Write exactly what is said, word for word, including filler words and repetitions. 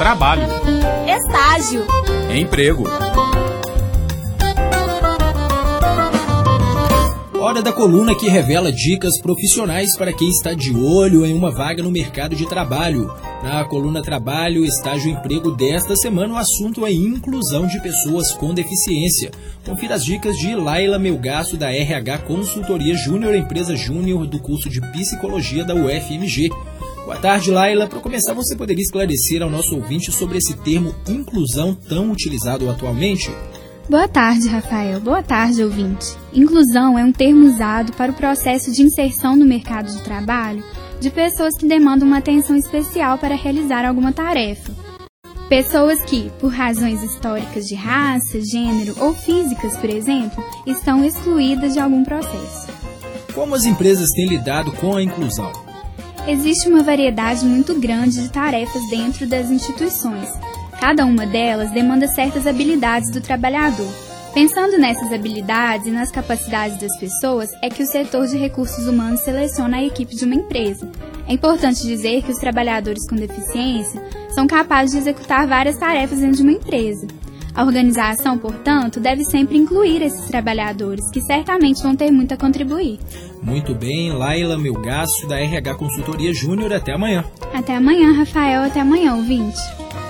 trabalho, estágio, emprego. Hora da coluna que revela dicas profissionais para quem está de olho em uma vaga no mercado de trabalho. Na coluna Trabalho, Estágio e Emprego desta semana, o assunto é inclusão de pessoas com deficiência. Confira as dicas de Laila Melgaço, da R H Consultoria Júnior, empresa júnior do curso de Psicologia da U F M G. Boa tarde, Laila. Para começar, você poderia esclarecer ao nosso ouvinte sobre esse termo inclusão tão utilizado atualmente? Boa tarde, Rafael. Boa tarde, ouvinte. Inclusão é um termo usado para o processo de inserção no mercado de trabalho de pessoas que demandam uma atenção especial para realizar alguma tarefa. Pessoas que, por razões históricas de raça, gênero ou físicas, por exemplo, estão excluídas de algum processo. Como as empresas têm lidado com a inclusão? Existe uma variedade muito grande de tarefas dentro das instituições. Cada uma delas demanda certas habilidades do trabalhador. Pensando nessas habilidades e nas capacidades das pessoas, é que o setor de recursos humanos seleciona a equipe de uma empresa. É importante dizer que os trabalhadores com deficiência são capazes de executar várias tarefas dentro de uma empresa. A organização, portanto, deve sempre incluir esses trabalhadores, que certamente vão ter muito a contribuir. Muito bem, Laila Melgaço, da R H Consultoria Júnior. Até amanhã. Até amanhã, Rafael. Até amanhã, ouvinte.